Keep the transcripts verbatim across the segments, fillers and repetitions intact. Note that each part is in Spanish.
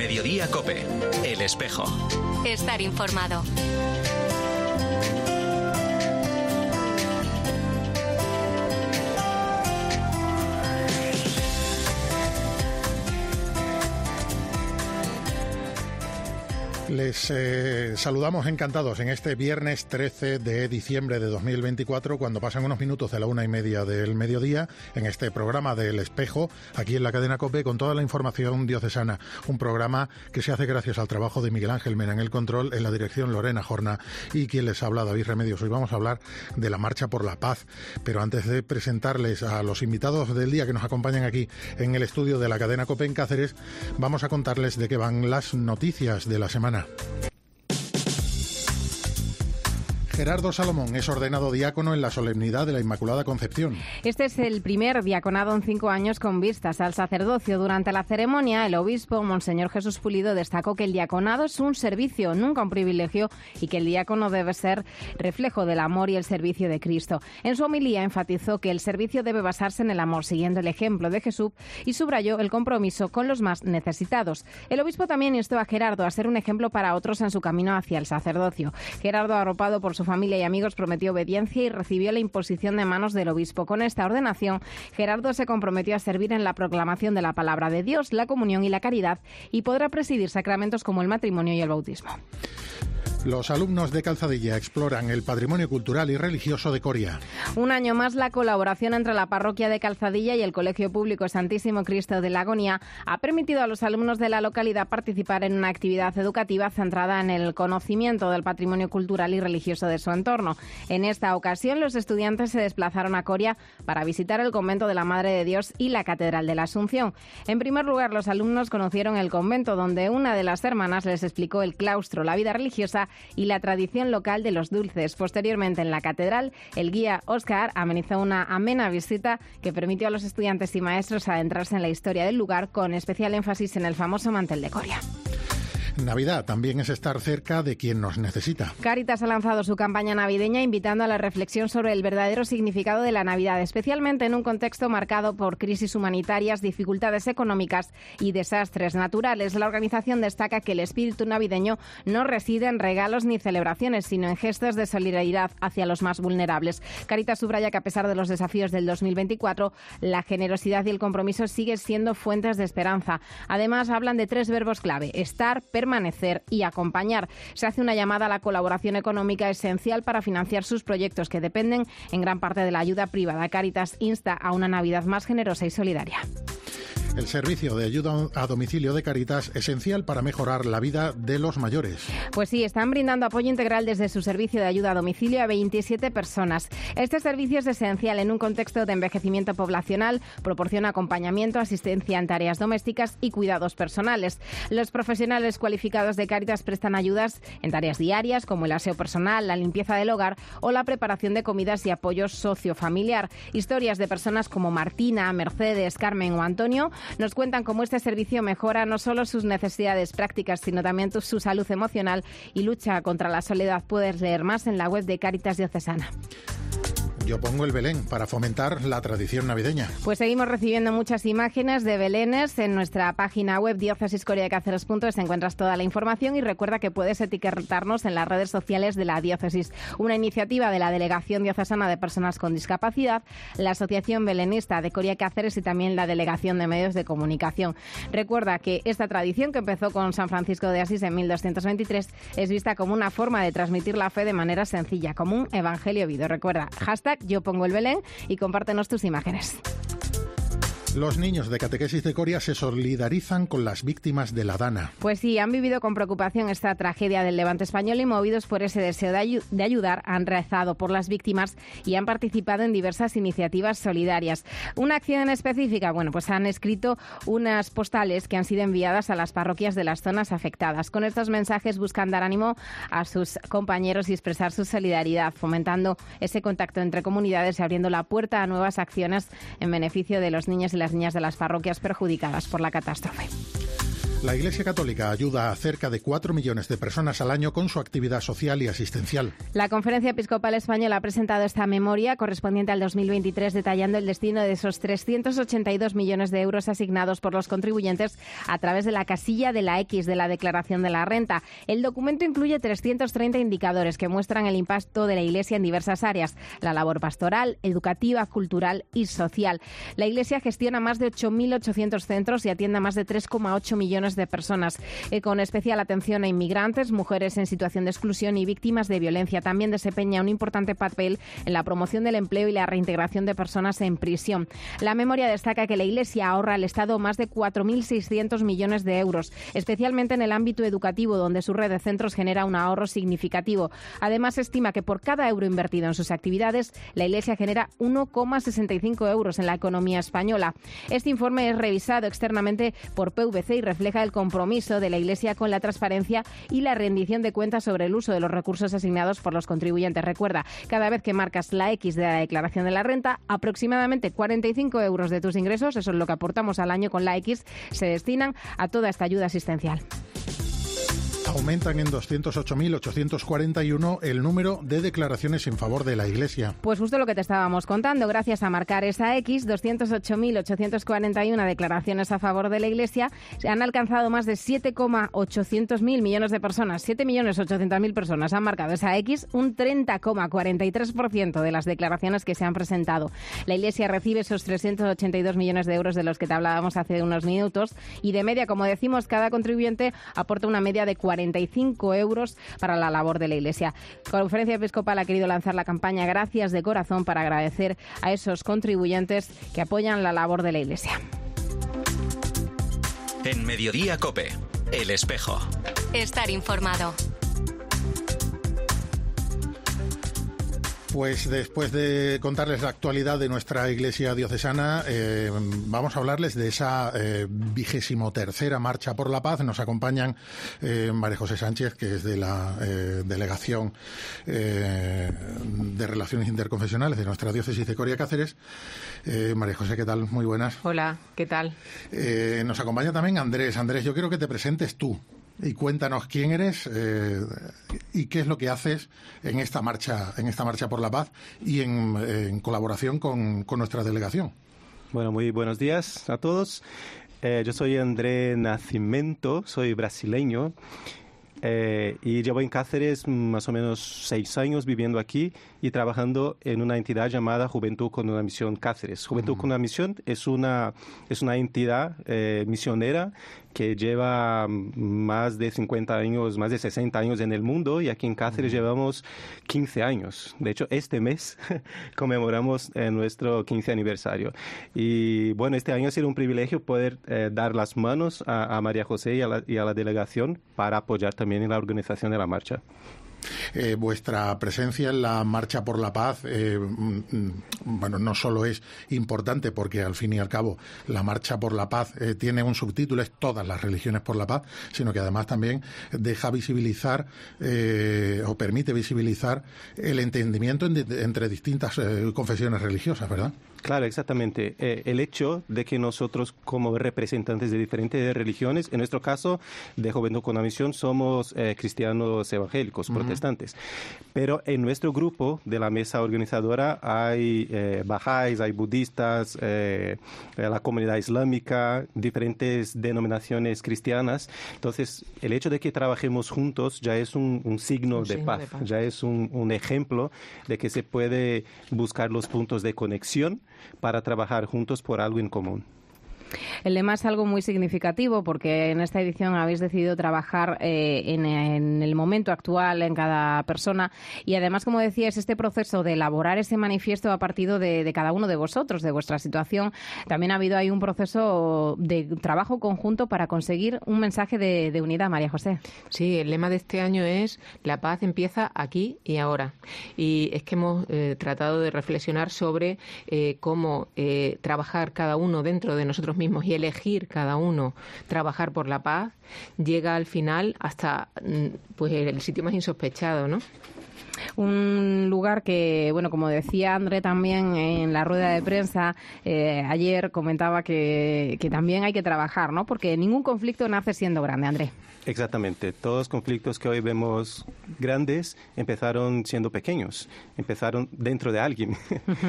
Mediodía COPE. El Espejo. Estar informado. Les eh, saludamos encantados en este viernes trece de diciembre de dos mil veinticuatro, cuando pasan unos minutos de la una y media del mediodía, en este programa del Espejo, aquí en la cadena COPE, con toda la información diocesana. Un programa que se hace gracias al trabajo de Miguel Ángel Mena en el control, en la dirección Lorena Jorna, y quien les habla, David Remedios. Hoy vamos a hablar de la Marcha por la Paz, pero antes de presentarles a los invitados del día que nos acompañan aquí en el estudio de la cadena COPE en Cáceres, vamos a contarles de qué van las noticias de la semana. Gerardo Salomón es ordenado diácono en la solemnidad de la Inmaculada Concepción. Este es el primer diaconado en cinco años con vistas al sacerdocio. Durante la ceremonia, el obispo, Monseñor Jesús Pulido, destacó que el diaconado es un servicio, nunca un privilegio, y que el diácono debe ser reflejo del amor y el servicio de Cristo. En su homilía enfatizó que el servicio debe basarse en el amor, siguiendo el ejemplo de Jesús, y subrayó el compromiso con los más necesitados. El obispo también instó a Gerardo a ser un ejemplo para otros en su camino hacia el sacerdocio. Gerardo, arropado por su familia y amigos, prometió obediencia y recibió la imposición de manos del obispo. Con esta ordenación, Gerardo se comprometió a servir en la proclamación de la palabra de Dios, la comunión y la caridad, y podrá presidir sacramentos como el matrimonio y el bautismo. Los alumnos de Calzadilla exploran el patrimonio cultural y religioso de Coria. Un año más, la colaboración entre la parroquia de Calzadilla y el Colegio Público Santísimo Cristo de la Agonía ha permitido a los alumnos de la localidad participar en una actividad educativa centrada en el conocimiento del patrimonio cultural y religioso de su entorno. En esta ocasión, los estudiantes se desplazaron a Coria para visitar el convento de la Madre de Dios y la Catedral de la Asunción. En primer lugar, los alumnos conocieron el convento, donde una de las hermanas les explicó el claustro, la vida religiosa y la tradición local de los dulces. Posteriormente, en la catedral, el guía Óscar amenizó una amena visita que permitió a los estudiantes y maestros adentrarse en la historia del lugar, con especial énfasis en el famoso mantel de Coria. Navidad también es estar cerca de quien nos necesita. Cáritas ha lanzado su campaña navideña invitando a la reflexión sobre el verdadero significado de la Navidad, especialmente en un contexto marcado por crisis humanitarias, dificultades económicas y desastres naturales. La organización destaca que el espíritu navideño no reside en regalos ni celebraciones, sino en gestos de solidaridad hacia los más vulnerables. Cáritas subraya que a pesar de los desafíos del dos mil veinticuatro, la generosidad y el compromiso siguen siendo fuentes de esperanza. Además, hablan de tres verbos clave: estar, permanecer y acompañar. Se hace una llamada a la colaboración económica esencial para financiar sus proyectos, que dependen en gran parte de la ayuda privada. Cáritas insta a una Navidad más generosa y solidaria. El servicio de ayuda a domicilio de Cáritas, esencial para mejorar la vida de los mayores. Pues sí, están brindando apoyo integral desde su servicio de ayuda a domicilio a veintisiete personas. Este servicio es esencial en un contexto de envejecimiento poblacional, proporciona acompañamiento, asistencia en tareas domésticas y cuidados personales. Los profesionales cualificados de Cáritas prestan ayudas en tareas diarias como el aseo personal, la limpieza del hogar o la preparación de comidas y apoyo sociofamiliar. Historias de personas como Martina, Mercedes, Carmen o Antonio nos cuentan cómo este servicio mejora no solo sus necesidades prácticas, sino también su salud emocional y lucha contra la soledad. Puedes leer más en la web de Cáritas Diocesana. Yo pongo el Belén para fomentar la tradición navideña. Pues seguimos recibiendo muchas imágenes de belenes en nuestra página web diócesis coria de cáceres punto es. Encuentras toda la información y recuerda que puedes etiquetarnos en las redes sociales de la diócesis. Una iniciativa de la Delegación Diocesana de Personas con Discapacidad, la Asociación Belenista de Coria Cáceres y también la Delegación de Medios de Comunicación. Recuerda que esta tradición, que empezó con San Francisco de Asís en mil doscientos veintitrés, es vista como una forma de transmitir la fe de manera sencilla, como un evangelio vivo. Recuerda, hashtag Yo pongo el Belén y compártenos tus imágenes. Los niños de Catequesis de Coria se solidarizan con las víctimas de la Dana. Pues sí, han vivido con preocupación esta tragedia del Levante español y, movidos por ese deseo de, ayu- de ayudar, han rezado por las víctimas y han participado en diversas iniciativas solidarias. Una acción específica, bueno, pues han escrito unas postales que han sido enviadas a las parroquias de las zonas afectadas. Con estos mensajes buscan dar ánimo a sus compañeros y expresar su solidaridad, fomentando ese contacto entre comunidades y abriendo la puerta a nuevas acciones en beneficio de los niños y las niñas de las parroquias perjudicadas por la catástrofe. La Iglesia Católica ayuda a cerca de cuatro millones de personas al año con su actividad social y asistencial. La Conferencia Episcopal Española ha presentado esta memoria correspondiente al dos mil veintitrés, detallando el destino de esos trescientos ochenta y dos millones de euros asignados por los contribuyentes a través de la casilla de la X de la Declaración de la Renta. El documento incluye trescientos treinta indicadores que muestran el impacto de la Iglesia en diversas áreas: la labor pastoral, educativa, cultural y social. La Iglesia gestiona más de ocho mil ochocientos centros y atiende a más de tres coma ocho millones de personas, eh, con especial atención a inmigrantes, mujeres en situación de exclusión y víctimas de violencia. También desempeña un importante papel en la promoción del empleo y la reintegración de personas en prisión. La memoria destaca que la Iglesia ahorra al Estado más de cuatro mil seiscientos millones de euros, especialmente en el ámbito educativo, donde su red de centros genera un ahorro significativo. Además, estima que por cada euro invertido en sus actividades, la Iglesia genera uno coma sesenta y cinco euros en la economía española. Este informe es revisado externamente por P V C y refleja el compromiso de la Iglesia con la transparencia y la rendición de cuentas sobre el uso de los recursos asignados por los contribuyentes. Recuerda, cada vez que marcas la X de la Declaración de la Renta, aproximadamente cuarenta y cinco euros de tus ingresos, eso es lo que aportamos al año con la X, se destinan a toda esta ayuda asistencial. Aumentan en doscientos ocho mil ochocientos cuarenta y uno el número de declaraciones en favor de la Iglesia. Pues justo lo que te estábamos contando. Gracias a marcar esa X, doscientos ocho mil ochocientos cuarenta y uno declaraciones a favor de la Iglesia se han alcanzado más de siete coma ochocientos mil millones de personas. siete millones ochocientos mil personas han marcado esa X, un treinta coma cuarenta y tres por ciento de las declaraciones que se han presentado. La Iglesia recibe esos trescientos ochenta y dos millones de euros de los que te hablábamos hace unos minutos y de media, como decimos, cada contribuyente aporta una media de cuarenta y cinco euros para la labor de la Iglesia. La Conferencia Episcopal ha querido lanzar la campaña Gracias de Corazón para agradecer a esos contribuyentes que apoyan la labor de la Iglesia. En Mediodía COPE, El Espejo. Estar informado. Pues después de contarles la actualidad de nuestra Iglesia diocesana, eh, vamos a hablarles de esa eh, vigésimo tercera Marcha por la Paz. Nos acompañan eh, María José Sánchez, que es de la eh, Delegación eh, de Relaciones Interconfesionales de nuestra diócesis de Coria Cáceres. Eh, María José, ¿qué tal? Muy buenas. Hola, ¿qué tal? Eh, nos acompaña también Andrés. Andrés, yo quiero que te presentes tú. Y cuéntanos quién eres eh, y qué es lo que haces en esta marcha, en esta marcha por la paz y en, en colaboración con, con nuestra delegación. Bueno, muy buenos días a todos. Eh, yo soy André Nascimento, soy brasileño eh, y llevo en Cáceres más o menos seis años viviendo aquí y trabajando en una entidad llamada Juventud con una Misión Cáceres. Juventud uh-huh. con una Misión es una, es una entidad eh, misionera que lleva más de cincuenta años, más de sesenta años en el mundo, y aquí en Cáceres uh-huh. llevamos quince años. De hecho, este mes conmemoramos eh, nuestro quince aniversario. Y bueno, este año ha sido un privilegio poder eh, dar las manos a, a María José y a, la, y a la delegación para apoyar también en la organización de la marcha. Eh, vuestra presencia en la Marcha por la Paz, eh, bueno, no solo es importante porque al fin y al cabo la Marcha por la Paz eh, tiene un subtítulo, es Todas las religiones por la paz, sino que además también deja visibilizar eh, o permite visibilizar el entendimiento en, entre distintas eh, confesiones religiosas, ¿verdad? Claro, exactamente. Eh, el hecho de que nosotros, como representantes de diferentes religiones, en nuestro caso, de Juventud con una Misión, somos eh, cristianos evangélicos, uh-huh. protestantes. Pero en nuestro grupo de la mesa organizadora hay eh, bahá'ís, hay budistas, eh, la comunidad islámica, diferentes denominaciones cristianas. Entonces, el hecho de que trabajemos juntos ya es un, un, signo, un de, signo paz, de paz, ya es un, un ejemplo de que se puede buscar los puntos de conexión para trabajar juntos por algo en común. El lema es algo muy significativo porque en esta edición habéis decidido trabajar eh, en, en el momento actual en cada persona y además, como decías, este proceso de elaborar ese manifiesto ha partido de, de cada uno de vosotros, de vuestra situación. También ha habido ahí un proceso de trabajo conjunto para conseguir un mensaje de, de unidad, María José. Sí, el lema de este año es la paz empieza aquí y ahora. Y es que hemos eh, tratado de reflexionar sobre eh, cómo eh, trabajar cada uno dentro de nosotros mismos y elegir cada uno trabajar por la paz, llega al final hasta pues el sitio más insospechado, ¿no? Un lugar que, bueno, como decía André también en la rueda de prensa eh, ayer, comentaba que, que también hay que trabajar, ¿no? Porque ningún conflicto nace siendo grande, André. Exactamente. Todos los conflictos que hoy vemos grandes empezaron siendo pequeños, empezaron dentro de alguien.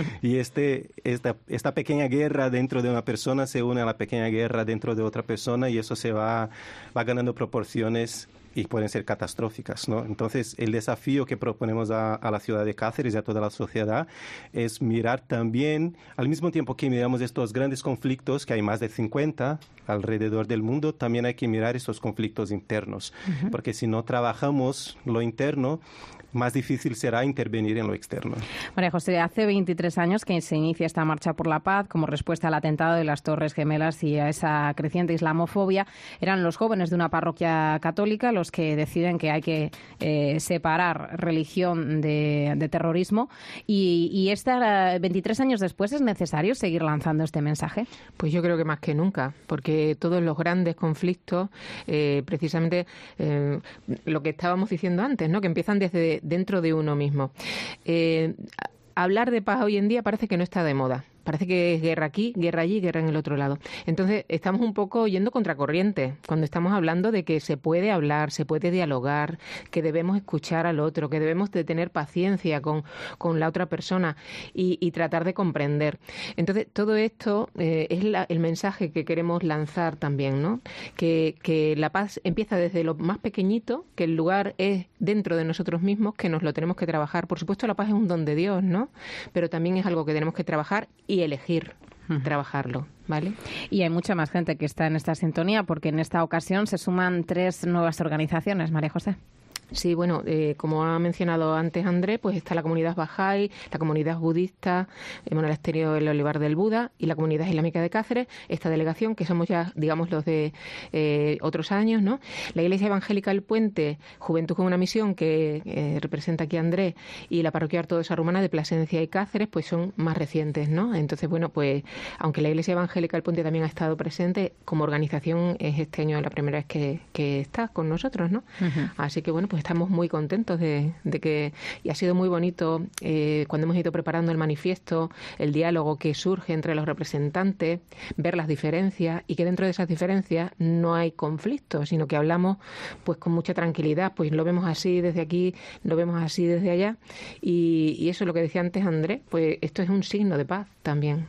Y este, esta, esta pequeña guerra dentro de una persona se une a la pequeña guerra dentro de otra persona y eso se va, va ganando proporciones y pueden ser catastróficas, ¿no? Entonces, el desafío que proponemos a, a la ciudad de Cáceres y a toda la sociedad es mirar también, al mismo tiempo que miramos estos grandes conflictos, que hay más de cincuenta alrededor del mundo, también hay que mirar estos conflictos internos, uh-huh. porque si no trabajamos lo interno, más difícil será intervenir en lo externo. María José, hace veintitrés años que se inicia esta marcha por la paz como respuesta al atentado de las Torres Gemelas y a esa creciente islamofobia. Eran los jóvenes de una parroquia católica los que deciden que hay que eh, separar religión de, de terrorismo. Y, y esta, veintitrés años después, ¿es necesario seguir lanzando este mensaje? Pues yo creo que más que nunca, porque todos los grandes conflictos, eh, precisamente eh, lo que estábamos diciendo antes, ¿no? Que empiezan desde dentro de uno mismo. Eh, hablar de paz hoy en día parece que no está de moda. Parece que es guerra aquí, guerra allí, guerra en el otro lado. Entonces, estamos un poco yendo contracorriente cuando estamos hablando de que se puede hablar, se puede dialogar, que debemos escuchar al otro, que debemos de tener paciencia con, con la otra persona y, y tratar de comprender. Entonces, todo esto eh, es la, el mensaje que queremos lanzar también, ¿no? Que, que la paz empieza desde lo más pequeñito, que el lugar es dentro de nosotros mismos, que nos lo tenemos que trabajar. Por supuesto, la paz es un don de Dios, ¿no? Pero también es algo que tenemos que trabajar y elegir uh-huh. trabajarlo, ¿vale? Y hay mucha más gente que está en esta sintonía, porque en esta ocasión se suman tres nuevas organizaciones, María José. Sí, bueno, eh, como ha mencionado antes André, pues está la comunidad Bahá'í, la comunidad budista, el monasterio El Olivar del Buda y la comunidad islámica de Cáceres, esta delegación, que somos ya, digamos, los de eh, otros años, ¿no? La Iglesia Evangélica El Puente, Juventud con una Misión, que eh, representa aquí André, y la parroquia ortodoxa rumana de Plasencia y Cáceres, pues son más recientes, ¿no? Entonces, bueno, pues aunque la Iglesia Evangélica El Puente también ha estado presente, como organización es este año la primera vez que, que está con nosotros, ¿no? Uh-huh. Así que, bueno, pues estamos muy contentos de, de que, y ha sido muy bonito eh, cuando hemos ido preparando el manifiesto, el diálogo que surge entre los representantes, ver las diferencias y que dentro de esas diferencias no hay conflicto, sino que hablamos pues con mucha tranquilidad, pues lo vemos así desde aquí, lo vemos así desde allá y, y eso es lo que decía antes Andrés, pues esto es un signo de paz también.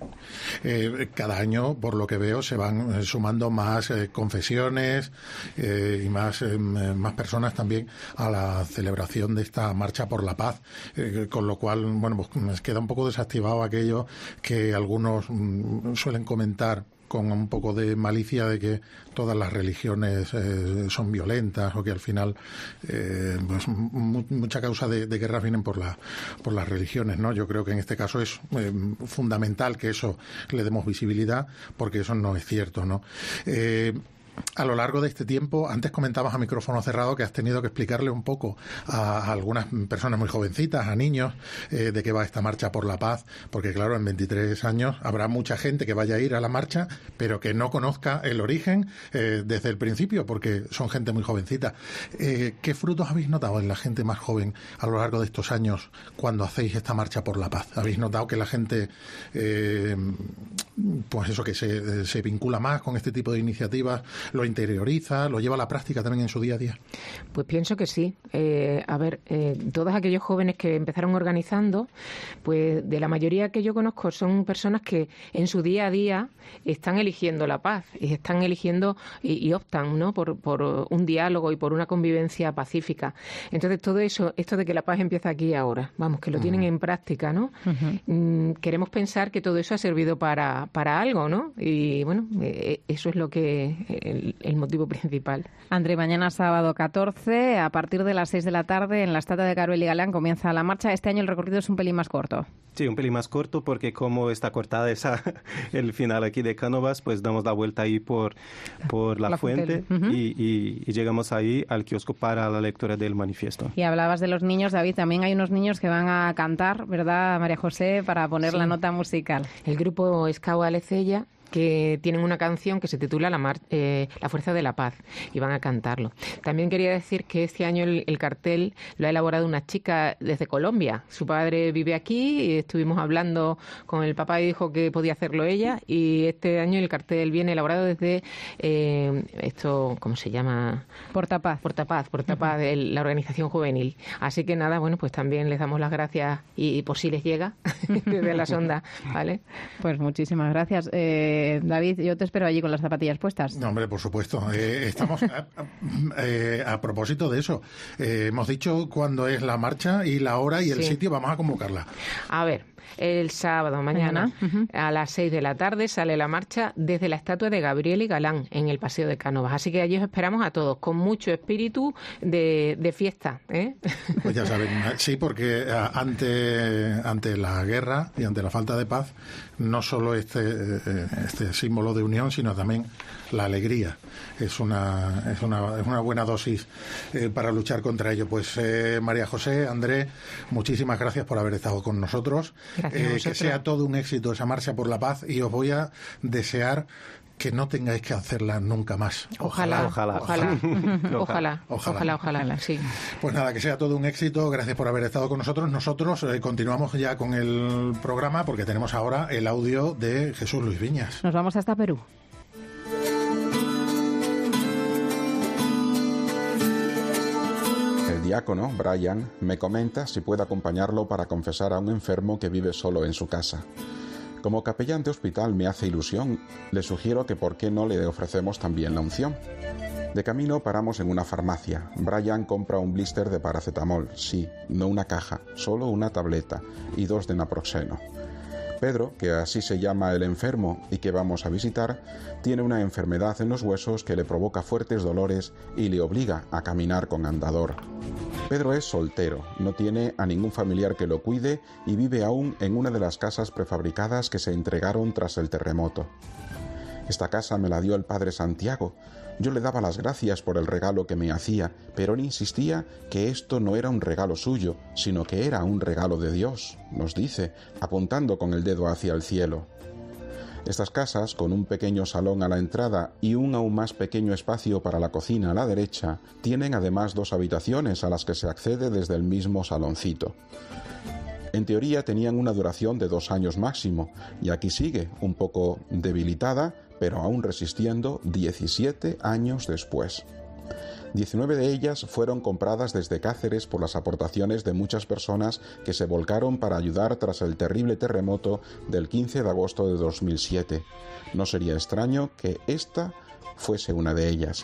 Eh, cada año, por lo que veo, se van sumando más eh, confesiones eh, y más, eh, más personas también a la celebración de esta marcha por la paz, eh, con lo cual, bueno, pues nos queda un poco desactivado aquello que algunos mm, suelen comentar con un poco de malicia de que todas las religiones eh, son violentas o que al final eh, pues m- mucha causa de, de guerras vienen por la por las religiones, ¿no? Yo creo que en este caso es eh, fundamental que eso le demos visibilidad, porque eso no es cierto, ¿no? Eh, A lo largo de este tiempo, antes comentabas a micrófono cerrado que has tenido que explicarle un poco a, a algunas personas muy jovencitas, a niños, eh, de qué va esta marcha por la paz, porque claro, en veintitrés años habrá mucha gente que vaya a ir a la marcha, pero que no conozca el origen eh, desde el principio, porque son gente muy jovencita. Eh, ¿Qué frutos habéis notado en la gente más joven a lo largo de estos años cuando hacéis esta marcha por la paz? ¿Habéis notado que la gente, eh, pues eso, que se, se vincula más con este tipo de iniciativas? ¿Lo interioriza, lo lleva a la práctica también en su día a día? Pues pienso que sí. Eh, a ver, eh, todos aquellos jóvenes que empezaron organizando, pues de la mayoría que yo conozco son personas que en su día a día están eligiendo la paz y están eligiendo y, y optan, ¿no? por, por un diálogo y por una convivencia pacífica. Entonces todo eso, esto de que la paz empieza aquí y ahora, vamos, que lo uh-huh. tienen en práctica, ¿no? Uh-huh. Mm, queremos pensar que todo eso ha servido para, para algo, ¿no? Y bueno, eh, eso es lo que... Eh, El, el motivo principal. André, mañana sábado catorce, a partir de las seis de la tarde, en la estatua de Caruel y Galán comienza la marcha. Este año el recorrido es un pelín más corto. Sí, un pelín más corto porque como está cortada esa, el final aquí de Cánovas, pues damos la vuelta ahí por, por la, la fuente, fuente. Uh-huh. y, y, y llegamos ahí al kiosco para la lectura del manifiesto. Y hablabas de los niños, David, también hay unos niños que van a cantar, ¿verdad, María José, para poner sí. la nota musical? El grupo Escau Alecella que tienen una canción que se titula La, Mar- eh, La Fuerza de la Paz, y van a cantarlo. También quería decir que este año el, el cartel lo ha elaborado una chica desde Colombia. Su padre vive aquí y estuvimos hablando con el papá y dijo que podía hacerlo ella, y este año el cartel viene elaborado desde eh, esto, ¿cómo se llama? Portapaz. Portapaz, Portapaz, el, la organización juvenil. Así que nada, bueno, pues también les damos las gracias y, y por si les llega desde la sonda, ¿vale? Pues muchísimas gracias. Eh, David, yo te espero allí con las zapatillas puestas. No, hombre, por supuesto. Eh, estamos a, a, eh, a propósito de eso. Eh, hemos dicho cuándo es la marcha y la hora y el Sí. sitio. Vamos a convocarla. A ver, el sábado mañana, Mañana, uh-huh. a las seis de la tarde sale la marcha desde la estatua de Gabriel y Galán en el Paseo de Cánovas. Así que allí os esperamos a todos con mucho espíritu de, de fiesta, ¿eh? Pues ya saben, sí, porque eh, ante, ante la guerra y ante la falta de paz, no solo este, eh, este símbolo de unión, sino también la alegría. Es una, es una, es una buena dosis eh, para luchar contra ello. Pues eh, María José, Andrés, muchísimas gracias por haber estado con nosotros. Gracias a Eh, que vosotros. sea todo un éxito esa marcha por la paz, y os voy a desear que no tengáis que hacerla nunca más. Ojalá, ojalá, Ojalá. ojalá, ojalá, Ojalá. ojalá, ojalá, sí. Pues nada, que sea todo un éxito. Gracias por haber estado con nosotros. Nosotros eh, continuamos ya con el programa porque tenemos ahora el audio de Jesús Luis Viñas. Nos vamos hasta Perú. El diácono, Brian, me comenta si puedo acompañarlo para confesar a un enfermo que vive solo en su casa. Como capellán de hospital me hace ilusión, le sugiero que por qué no le ofrecemos también la unción. De camino paramos en una farmacia. Brian compra un blister de paracetamol, sí, no una caja, solo una tableta y dos de naproxeno. Pedro, que así se llama el enfermo y que vamos a visitar, tiene una enfermedad en los huesos que le provoca fuertes dolores y le obliga a caminar con andador. Pedro es soltero, no tiene a ningún familiar que lo cuide y vive aún en una de las casas prefabricadas que se entregaron tras el terremoto. Esta casa me la dio el padre Santiago. Yo le daba las gracias por el regalo que me hacía, pero él insistía que esto no era un regalo suyo, sino que era un regalo de Dios, nos dice, apuntando con el dedo hacia el cielo. Estas casas, con un pequeño salón a la entrada y un aún más pequeño espacio para la cocina a la derecha, tienen además dos habitaciones a las que se accede desde el mismo saloncito. En teoría tenían una duración de dos años máximo, y aquí sigue, un poco debilitada, pero aún resistiendo diecisiete años después. diecinueve de ellas fueron compradas desde Cáceres por las aportaciones de muchas personas que se volcaron para ayudar tras el terrible terremoto del quince de agosto de dos mil siete. No sería extraño que esta fuese una de ellas.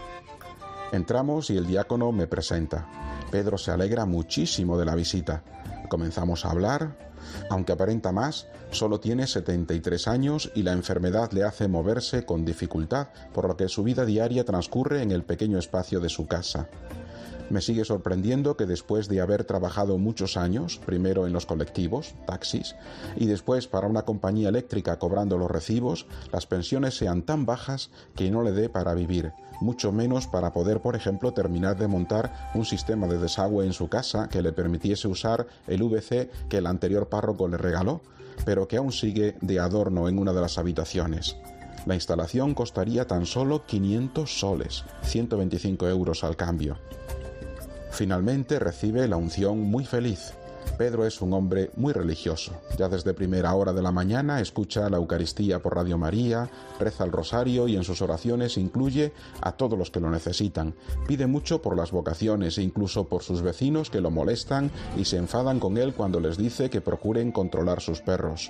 Entramos y el diácono me presenta. Pedro se alegra muchísimo de la visita. Comenzamos a hablar. Aunque aparenta más, solo tiene setenta y tres años y la enfermedad le hace moverse con dificultad, por lo que su vida diaria transcurre en el pequeño espacio de su casa. Me sigue sorprendiendo que después de haber trabajado muchos años, primero en los colectivos, taxis, y después para una compañía eléctrica cobrando los recibos, las pensiones sean tan bajas que no le dé para vivir, mucho menos para poder, por ejemplo, terminar de montar un sistema de desagüe en su casa que le permitiese usar el V C que el anterior párroco le regaló, pero que aún sigue de adorno en una de las habitaciones. La instalación costaría tan solo quinientos soles, ciento veinticinco euros al cambio. Finalmente recibe la unción muy feliz. Pedro es un hombre muy religioso. Ya desde primera hora de la mañana escucha la Eucaristía por Radio María, reza el rosario y en sus oraciones incluye a todos los que lo necesitan. Pide mucho por las vocaciones e incluso por sus vecinos que lo molestan y se enfadan con él cuando les dice que procuren controlar sus perros.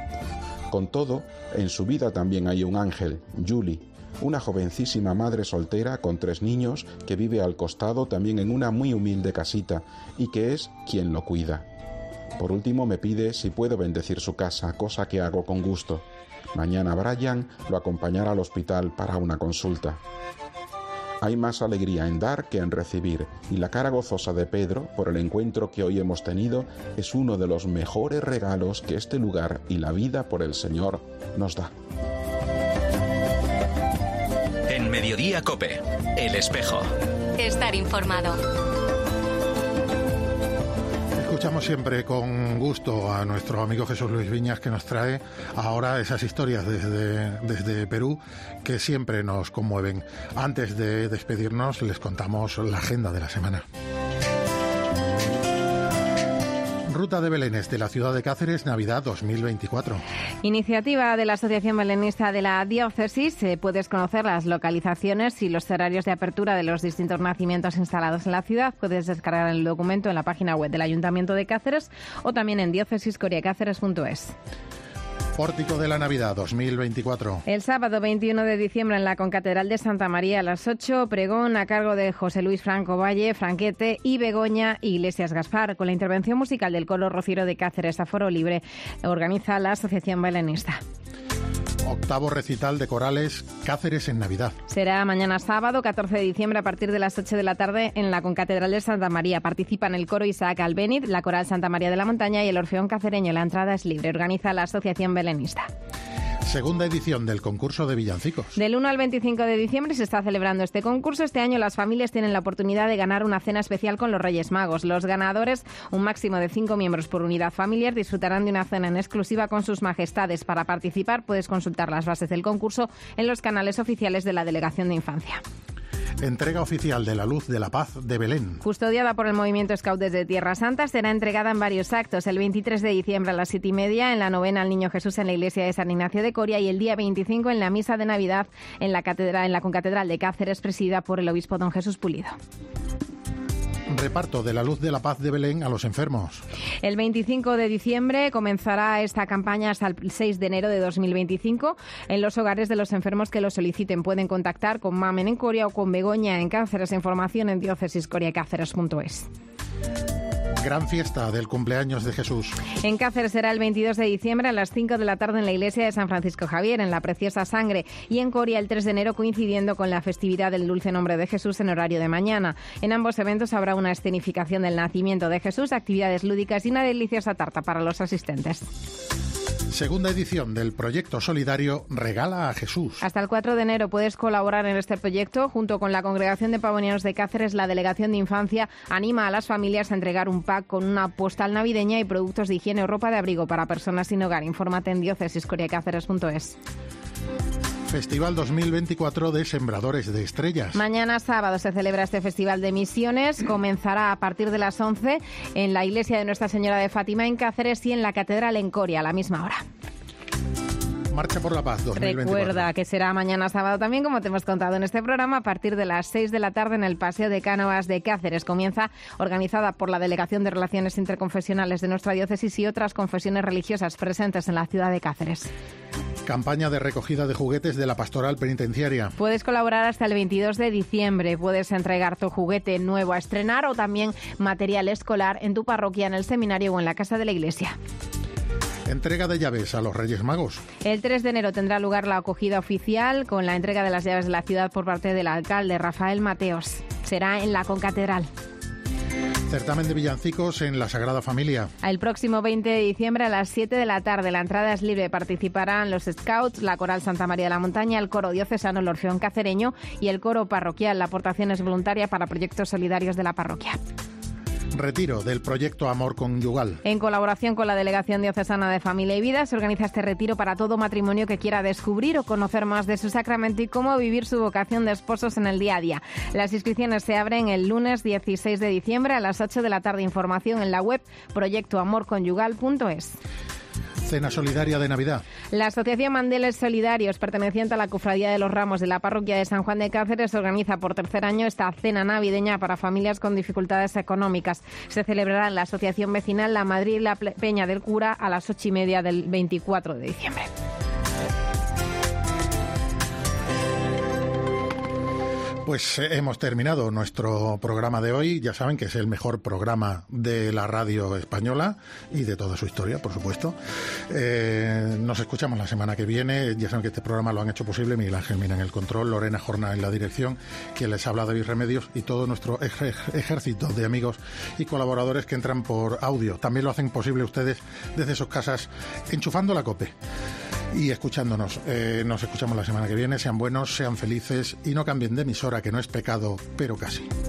Con todo, en su vida también hay un ángel, Julie, una jovencísima madre soltera con tres niños que vive al costado también en una muy humilde casita y que es quien lo cuida. Por último me pide si puedo bendecir su casa, cosa que hago con gusto. Mañana Brian lo acompañará al hospital para una consulta. Hay más alegría en dar que en recibir, y la cara gozosa de Pedro por el encuentro que hoy hemos tenido es uno de los mejores regalos que este lugar y la vida por el Señor nos da. En Mediodía COPE, El Espejo. Estar informado. Escuchamos siempre con gusto a nuestro amigo Jesús Luis Viñas, que nos trae ahora esas historias desde, desde Perú que siempre nos conmueven. Antes de despedirnos, les contamos la agenda de la semana. Ruta de Belenes de la ciudad de Cáceres, Navidad dos mil veinticuatro. Iniciativa de la Asociación Belenista de la Diócesis. Eh, puedes conocer las localizaciones y los horarios de apertura de los distintos nacimientos instalados en la ciudad. Puedes descargar el documento en la página web del Ayuntamiento de Cáceres o también en diócesis coria cáceres punto es. Pórtico de la Navidad dos mil veinticuatro. El sábado veintiuno de diciembre en la Concatedral de Santa María a las ocho, pregón a cargo de José Luis Franco Valle, Franquete y Begoña Iglesias Gaspar, con la intervención musical del Coro Rociero de Cáceres, aforo libre. Organiza la Asociación Belenista. Octavo recital de corales Cáceres en Navidad. Será mañana sábado, catorce de diciembre, a partir de las ocho de la tarde en la Concatedral de Santa María. Participan el coro Isaac Albéniz, la coral Santa María de la Montaña y el Orfeón Cacereño. La entrada es libre. Organiza la Asociación Belenista. Segunda edición del concurso de villancicos. Del uno al veinticinco de diciembre se está celebrando este concurso. Este año las familias tienen la oportunidad de ganar una cena especial con los Reyes Magos. Los ganadores, un máximo de cinco miembros por unidad familiar, disfrutarán de una cena en exclusiva con sus majestades. Para participar puedes consultar las bases del concurso en los canales oficiales de la Delegación de Infancia. Entrega oficial de la Luz de la Paz de Belén. Custodiada por el Movimiento Scout desde Tierra Santa, será entregada en varios actos. El veintitrés de diciembre a las siete y media en la novena al Niño Jesús en la iglesia de San Ignacio de Coria y el día veinticinco en la misa de Navidad en la catedral, en la Concatedral de Cáceres, presidida por el obispo don Jesús Pulido. Reparto de la Luz de la Paz de Belén a los enfermos. El veinticinco de diciembre comenzará esta campaña hasta el seis de enero de dos mil veinticinco en los hogares de los enfermos que lo soliciten. Pueden contactar con Mamen en Coria o con Begoña en Cáceres. Información en diócesis coria cáceres punto es. Gran fiesta del cumpleaños de Jesús. En Cáceres será el veintidós de diciembre a las cinco de la tarde en la iglesia de San Francisco Javier, en la Preciosa Sangre, y en Coria el tres de enero coincidiendo con la festividad del Dulce Nombre de Jesús en horario de mañana. En ambos eventos habrá una escenificación del nacimiento de Jesús, actividades lúdicas y una deliciosa tarta para los asistentes. Segunda edición del proyecto solidario Regala a Jesús. Hasta el cuatro de enero puedes colaborar en este proyecto. Junto con la Congregación de Pavonianos de Cáceres, la Delegación de Infancia anima a las familias a entregar un pack con una postal navideña y productos de higiene o ropa de abrigo para personas sin hogar. Infórmate en diócesis coria cáceres punto es. Festival dos mil veinticuatro de Sembradores de Estrellas. Mañana sábado se celebra este Festival de Misiones. Comenzará a partir de las once en la iglesia de Nuestra Señora de Fátima en Cáceres y en la Catedral en Coria a la misma hora. Marcha por la Paz dos mil veinticuatro. Recuerda que será mañana sábado también, como te hemos contado en este programa, a partir de las seis de la tarde en el Paseo de Cánovas de Cáceres. Comienza organizada por la Delegación de Relaciones Interconfesionales de nuestra diócesis y otras confesiones religiosas presentes en la ciudad de Cáceres. Campaña de recogida de juguetes de la Pastoral Penitenciaria. Puedes colaborar hasta el veintidós de diciembre. Puedes entregar tu juguete nuevo a estrenar o también material escolar en tu parroquia, en el seminario o en la casa de la iglesia. Entrega de llaves a los Reyes Magos. El tres de enero tendrá lugar la acogida oficial con la entrega de las llaves de la ciudad por parte del alcalde Rafael Mateos. Será en la Concatedral. Certamen de villancicos en la Sagrada Familia. El próximo veinte de diciembre a las siete de la tarde. La entrada es libre. Participarán los Scouts, la Coral Santa María de la Montaña, el Coro Diocesano, el Orfeón Cacereño y el Coro Parroquial. La aportación es voluntaria para proyectos solidarios de la parroquia. Retiro del proyecto Amor Conyugal. En colaboración con la Delegación Diocesana de Familia y Vida, se organiza este retiro para todo matrimonio que quiera descubrir o conocer más de su sacramento y cómo vivir su vocación de esposos en el día a día. Las inscripciones se abren el lunes dieciséis de diciembre a las ocho de la tarde. Información en la web proyecto amor conyugal punto es. Cena solidaria de Navidad. La Asociación Mandeles Solidarios, perteneciente a la Cofradía de los Ramos de la Parroquia de San Juan de Cáceres, organiza por tercer año esta cena navideña para familias con dificultades económicas. Se celebrará en la Asociación Vecinal La Madrid La Peña del Cura a las ocho y media del veinticuatro de diciembre. Pues eh, hemos terminado nuestro programa de hoy. Ya saben que es el mejor programa de la radio española y de toda su historia, por supuesto. Eh, nos escuchamos la semana que viene. Ya saben que este programa lo han hecho posible Miguel Ángel Mina en el control, Lorena Jorna en la dirección, quien les habla, David Remedios, y todo nuestro ej- ejército de amigos y colaboradores que entran por audio. También lo hacen posible ustedes desde sus casas, enchufando la COPE y escuchándonos. Eh, nos escuchamos la semana que viene. Sean buenos, sean felices y no cambien de emisora, que no es pecado, pero casi.